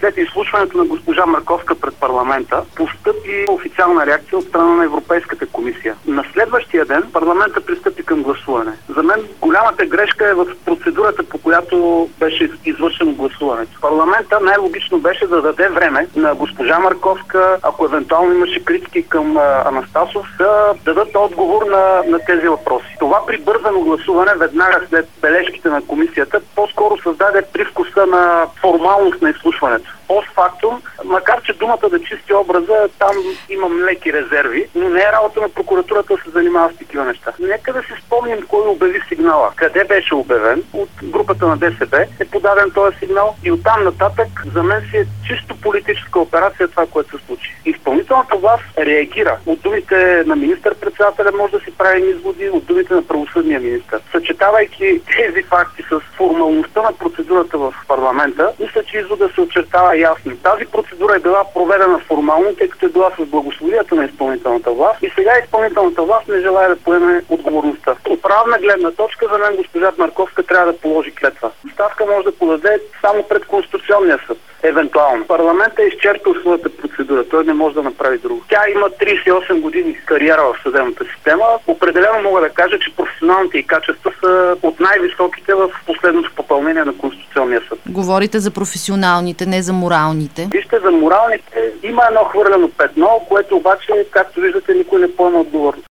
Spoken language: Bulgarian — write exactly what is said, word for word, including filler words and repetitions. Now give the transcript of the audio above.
След изслушването на госпожа Марковска пред парламента постъпи официална реакция от страна на Европейската комисия. На следващия ден парламента пристъпи към гласуване. За мен голямата грешка е в процедурата, по която беше извършено гласуването. Парламента най-логично беше да даде време на госпожа Марковска, ако евентуално имаше критики към а, Анастасов, да дадат отговор на, на тези въпроси. Това прибързано гласуване веднага след бележките на комисията по-скоро създаде привкуса на формалност на изслушването. Постфактум, макар че думата да чисти образа, там имам леки резерви, но не е работа на прокуратурата да се занимава с такива неща. Нека да си спомним кой обяви сигнала, къде беше обявен, от групата на ДСБ е подаден този сигнал и оттам нататък за мен си е чисто политическа операция това, което се случи. Изпълнителната власт реагира. От думите на министър-председателя може да си правим изводи, от думите на правосъдния министър. Съчетавайки тези факти с формалността на процедурата в парламента, мисля, че извода се очертава ясно. Тази процедура е била проведена формално, тъй като е била с благословията на изпълнителната власт и сега изпълнителната власт не желае да поеме отговорността. От правна гледна точка за мен госпожа Марковска трябва да положи клетва. Ставка може да подаде само пред Конституционния съд. Евентуално. Парламентът е изчерпал своята процедура. Той не може да направи друго. Тя има тридесет и осем години кариера в съдебната система. Определено мога да кажа, че професионалните й качества са от най-високите в последното попълнение на Конституционния съд. Говорите за професионалните, не за моралните. Вижте, за моралните има едно хвърлено петно, което обаче, както виждате, никой не поема отговорност.